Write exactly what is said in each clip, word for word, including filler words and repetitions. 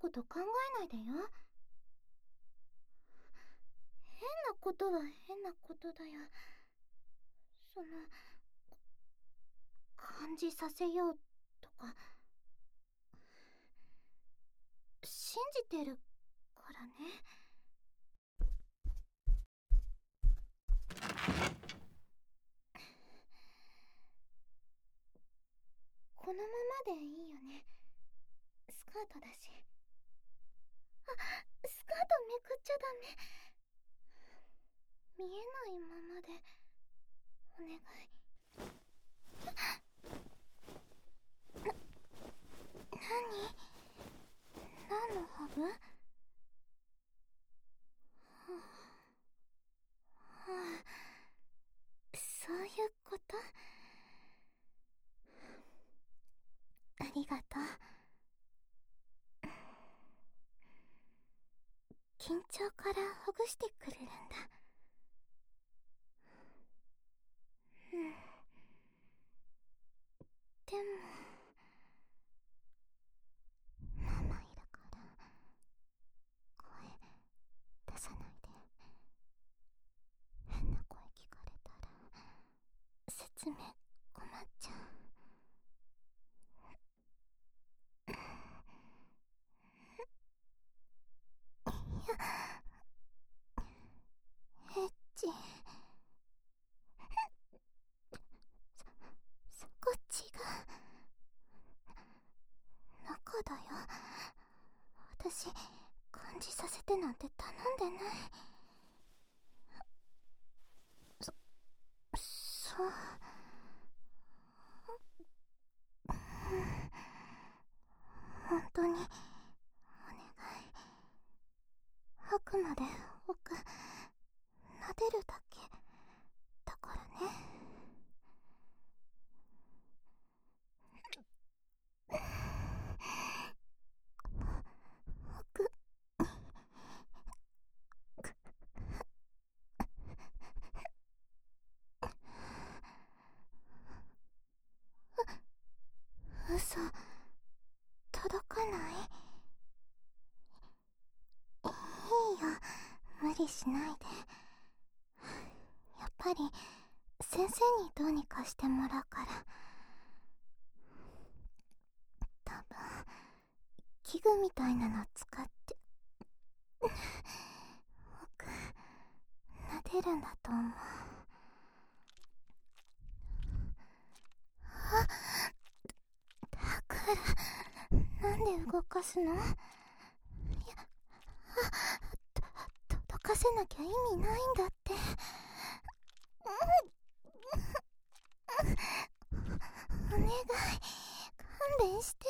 こと考えないでよ。変なことは変なことだよ。その、感じさせようとか、信じてるからね。このままでいいよね。スカートだし。あ、スカートめくっちゃダメ。見えないままでお願い。な、何？何のハグ？はあ、はあ、そういうこと？ありがとう。緊張からほぐしてくれるんだ。うん。でもママいるから声出さないで。変な声聞かれたら説明困っちゃう。いや、エッチ。そ、そこ違う。中だよ。私、感じさせてなんて頼んでない。そ、そう。本当にお願い。あくまで奥撫でるだけだからね。奥嘘、届かない？いいよ、無理しないで。やっぱり先生にどうにかしてもらうから。多分器具みたいなの使って奥撫でるんだと思う。あ、だからなんで動かすの？いや、あ、と届かせなきゃ意味ないんだって。お願い、勘弁してよ。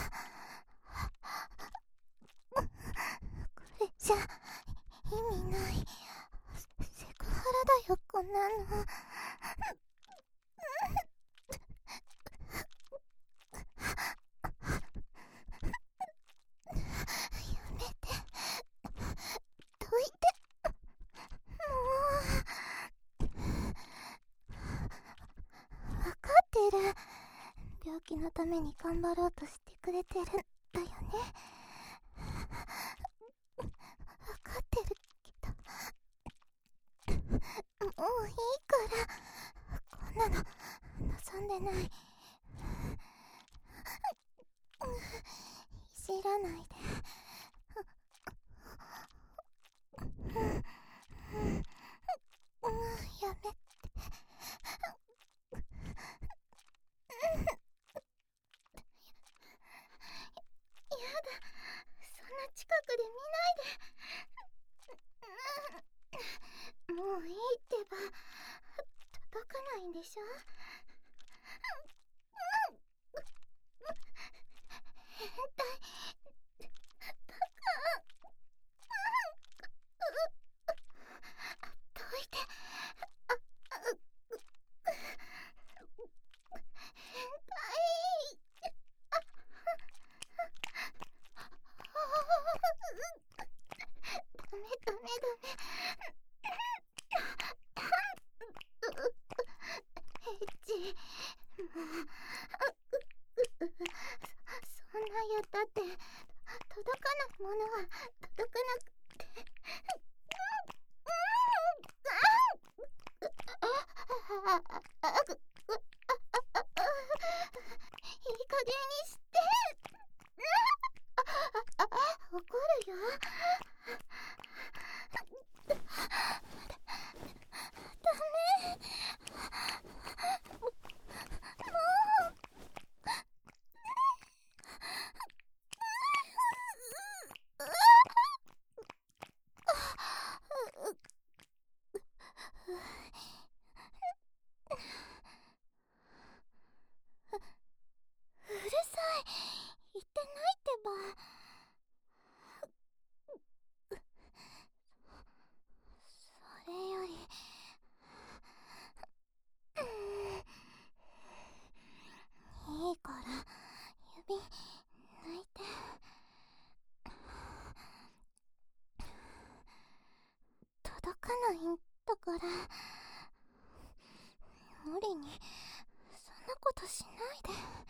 これじゃ意味ない。セクハラだよ、こんなの。やめて、どいて。もう分かってる。病気のために頑張ろうとしてくれてるんだよね。分かってるけど、もういいから。こんなの望んでない。いじらないで。やめて。やだ、そんな近くで見ないで。もういいってば。届かないんでしょ。変態、バカ。どいて。変態。ダメダメダメ。エッチ、もうそんなやったって届かないものは届かなくて。いい加減にして。怒るよ。ダメ。もう。うるさい。言ってないってば。それより、いいから指抜いて。届かないんだから、無理にそんなことしないで。